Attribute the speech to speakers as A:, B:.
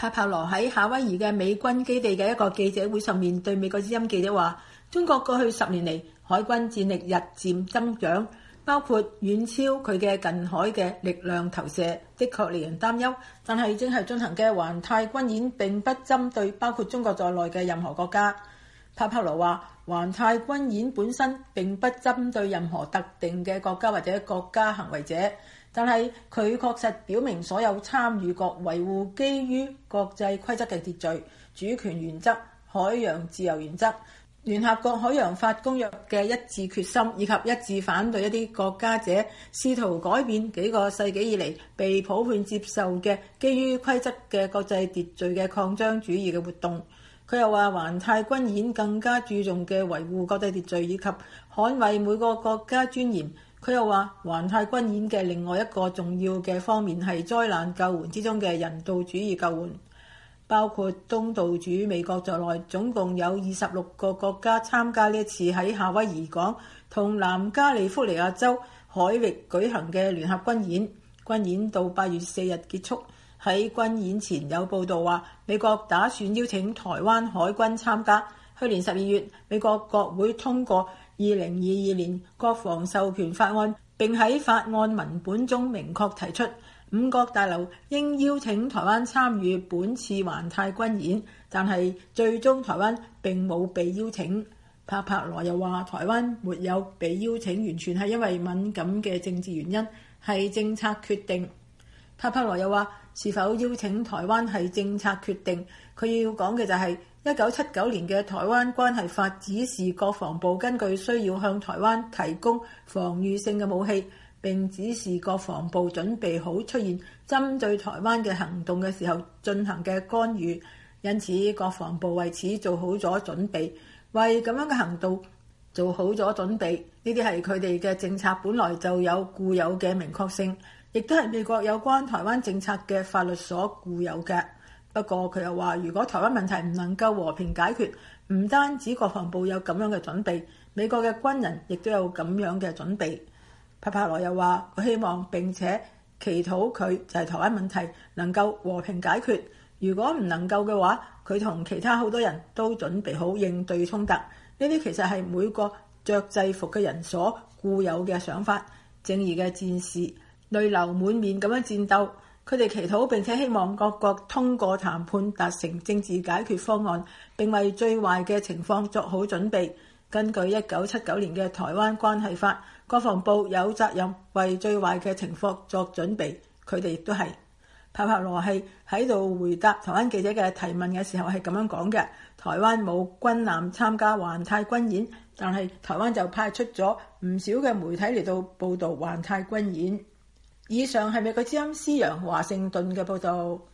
A: 帕帕羅喺夏威夷嘅美軍基地嘅一個記者會上面對美國之音記者話：中國過去10年嚟海軍戰力日漸增長，包括遠超佢嘅近海嘅力量投射，的確令人擔憂。但係正係進行嘅環太軍演並不針對包括中國在內嘅任何國家。帕帕羅話：環太軍演本身並不針對任何特定嘅國家或者國家行為者，但係佢確實表明所有參與國維護基於國際規則嘅秩序、主權原則、海洋自由原則、聯合國海洋法公約嘅一致決心，以及一致反對一啲國家者試圖改變幾個世紀以嚟被普遍接受嘅基於規則嘅國際秩序嘅擴張主義嘅活動。佢又話，環太軍演更加注重嘅維護國際秩序以及捍衛每個國家尊嚴。佢又話，環太軍演嘅另外一個重要嘅方面係災難救援之中嘅人道主義救援，包括東道主美國在內，總共有26個國家參加呢一次喺夏威夷港同南加利福尼亞州海域舉行嘅聯合軍演。軍演到8月4日結束。喺軍演前有報道話，美國打算邀請台灣海軍參加。去年12月，美國國會通過2022年國防授權法案，並喺法案文本中明確提出5角大樓應邀請台灣參與本次環太軍演，但係最終台灣並冇被邀請。帕帕羅又話，台灣沒有被邀請，完全係因為敏感嘅政治原因，係政策決定。帕帕羅又話，是否邀請台灣係政策決定，佢要講嘅就係1979年嘅台灣關係法指示國防部根據需要向台灣提供防禦性嘅武器，並指示國防部準備好出現針對台灣嘅行動嘅時候進行嘅干預，因此國防部為此做好咗準備，為咁樣嘅行動做好咗準備。呢啲係佢哋嘅政策本來就有固有嘅明確性，亦都係美國有關台灣政策嘅法律所固有嘅。不過佢又話，如果台灣問題唔能夠和平解決，唔單止國防部有咁樣嘅準備，美國嘅軍人亦都有咁樣嘅準備。帕帕羅又話，佢希望並且祈禱佢就係台灣問題能夠和平解決。如果唔能夠嘅話，佢同其他好多人都準備好應對衝突。呢啲其實係每個着制服嘅人所固有嘅想法。正義嘅戰士淚流滿面咁樣戰鬥，佢哋祈禱並且希望各國通過談判達成政治解決方案，並為最壞嘅情況作好準備。根據1979年嘅台灣關係法，國防部有責任為最壞嘅情況作準備，佢哋亦都係。帕帕羅係喺度回答台灣記者嘅提問嘅時候係咁樣講嘅：台灣冇軍艦參加環太軍演，但係台灣就派出咗唔少嘅媒體嚟到報導環太軍演。以上係美國之音施揚華盛頓嘅報導。